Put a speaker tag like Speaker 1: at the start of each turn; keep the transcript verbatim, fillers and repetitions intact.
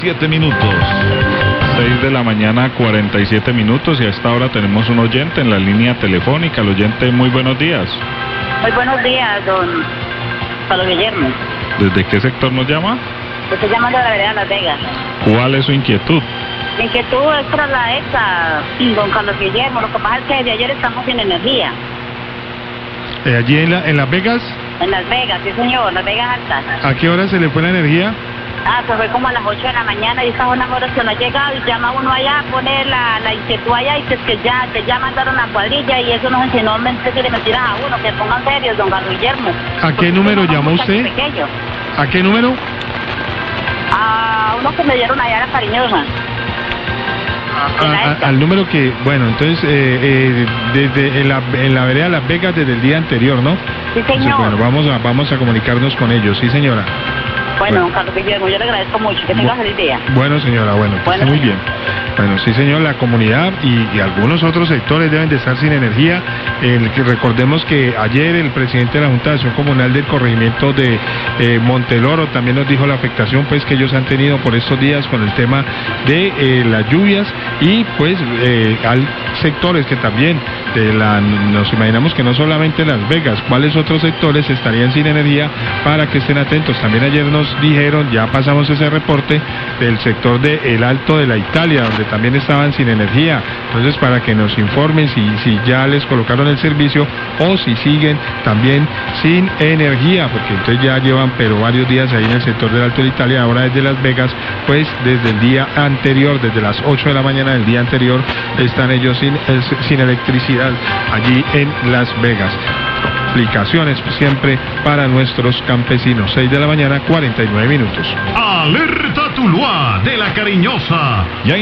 Speaker 1: Siete minutos. Seis de la mañana, cuarenta y siete minutos, y a esta hora tenemos un oyente en la línea telefónica. El oyente, muy buenos días.
Speaker 2: Muy buenos días, don Pablo Guillermo.
Speaker 1: ¿Desde qué sector nos llama?
Speaker 2: Estoy llamando de la vereda Las Vegas.
Speaker 1: ¿Cuál es su inquietud?
Speaker 2: Mi inquietud es para la EXA, don Carlos Guillermo. Lo que pasa es que desde ayer estamos sin energía.
Speaker 3: Eh, allí en, la, en Las Vegas.
Speaker 2: En Las Vegas, sí señor, Las Vegas Altas.
Speaker 3: ¿A qué hora se le fue la energía?
Speaker 2: Ah, pues fue como a las ocho de la mañana y esas son las horas que no ha llegado y llama uno allá, pone la, la inquietud allá y dice que ya, que ya mandaron la cuadrilla y eso no es sino mentir de mentiras a uno, que pongan serios, don Carlos Guillermo.
Speaker 3: ¿A qué número llamó usted?
Speaker 2: Pequeño.
Speaker 3: ¿A qué número?
Speaker 2: A uno que me dieron allá a la cariñosa.
Speaker 3: A, a, al número que, bueno, entonces, eh, eh, desde en la, en la vereda Las Vegas desde el día anterior, ¿no?
Speaker 2: Sí, señor.
Speaker 3: Entonces, bueno, vamos a, vamos a comunicarnos con ellos, sí, señora.
Speaker 2: Bueno, don Carlos Guillermo, yo le agradezco mucho. Que tenga feliz día.
Speaker 3: Bueno, señora, bueno, que
Speaker 2: bueno,
Speaker 3: esté muy bien. Bueno, sí, señor, la comunidad y, y algunos otros sectores deben de estar sin energía. El, que recordemos que ayer el presidente de la Junta de Acción Comunal del corregimiento de eh, Monteloro también nos dijo la afectación pues que ellos han tenido por estos días con el tema de eh, las lluvias y pues eh, hay sectores que también de la, nos imaginamos que no solamente Las Vegas, cuáles otros sectores estarían sin energía para que estén atentos. También ayer nos dijeron, ya pasamos ese reporte del sector de El Alto de la Italia, donde también estaban sin energía. Entonces, para que nos informen si, si ya les colocaron el servicio o si siguen también sin energía, porque entonces ya llevan pero varios días ahí en el sector del Alto de la Italia. Ahora desde Las Vegas, pues desde el día anterior, desde las ocho de la mañana del día anterior, están ellos sin, sin electricidad allí en Las Vegas. Complicaciones siempre para nuestros campesinos. Seis de la mañana, cuarenta y nueve minutos.
Speaker 4: Alerta Tuluá de la Cariñosa.
Speaker 1: Ya